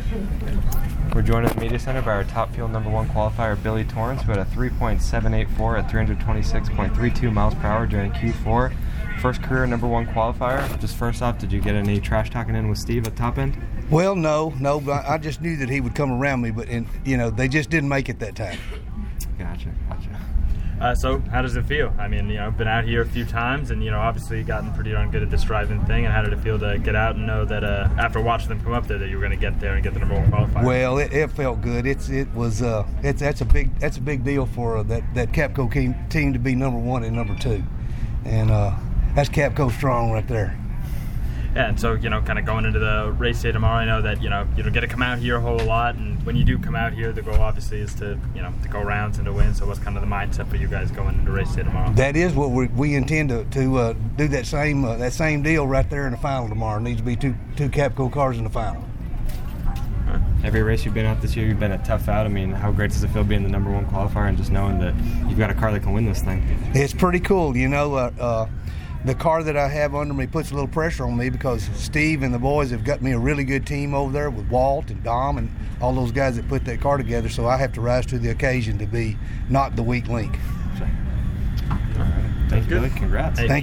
We're joined at the media center by our top field number 1 qualifier, Billy Torrance, who had a 3.784 at 326.32 miles per hour during Q4. First career number 1 qualifier. Just first off, did you get any trash talking in with Steve at top end? Well, no, but I just knew that he would come around me, but they just didn't make it that time. Gotcha. So how does it feel? I mean, been out here a few times and, obviously gotten pretty darn good at this driving thing. And how did it feel to get out and know that after watching them come up there that you were going to get there and get the number 1 qualifier? Well, it felt good. That's a big deal for that Capco team to be number 1 and number 2. And that's Capco strong right there. Yeah, and so, kind of going into the race day tomorrow, I know that, you don't get to come out here a whole lot, and when you do come out here, the goal obviously is to, to go rounds and to win. So what's kind of the mindset for you guys going into race day tomorrow? That is what we intend to do that same deal right there in the final tomorrow. It needs to be two Capco cars in the final. Every race you've been out this year, you've been a tough out. I mean, how great does it feel being the number 1 qualifier and just knowing that you've got a car that can win this thing? It's pretty cool, The car that I have under me puts a little pressure on me because Steve and the boys have got me a really good team over there with Walt and Dom and all those guys that put that car together, so I have to rise to the occasion to be not the weak link. All right. Thank you, Billy. Congrats. Hey.